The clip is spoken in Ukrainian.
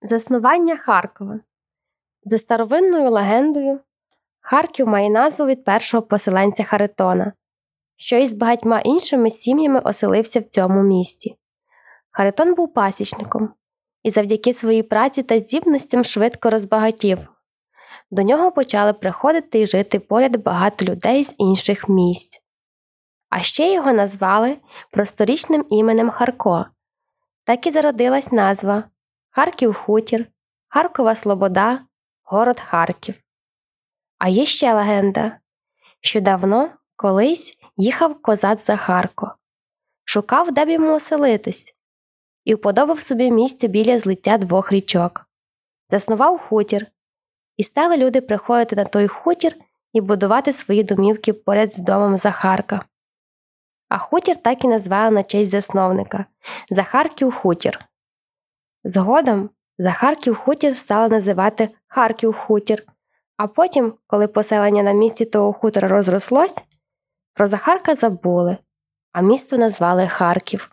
Заснування Харкова. За старовинною легендою, Харків має назву від першого поселенця Харитона, що із багатьма іншими сім'ями оселився в цьому місті. Харитон був пасічником і завдяки своїй праці та здібностям швидко розбагатів. До нього почали приходити і жити поряд багато людей з інших місць. А ще його назвали просторічним іменем Харко. Так і зародилась назва Харків-Хутір, Харкова Слобода, город Харків. А є ще легенда, що давно, колись, їхав козак Захарко. Шукав, де б йому оселитись, і вподобав собі місце біля злиття двох річок. Заснував хутір, і стали люди приходити на той хутір і будувати свої домівки поряд з домом Захарка. А хутір так і назвали на честь засновника – Захарків-Хутір. Згодом Захарків-Хутір стали називати Харків-Хутір, а потім, коли поселення на місці того хутора розрослось, про Захарка забули, а місто назвали Харків.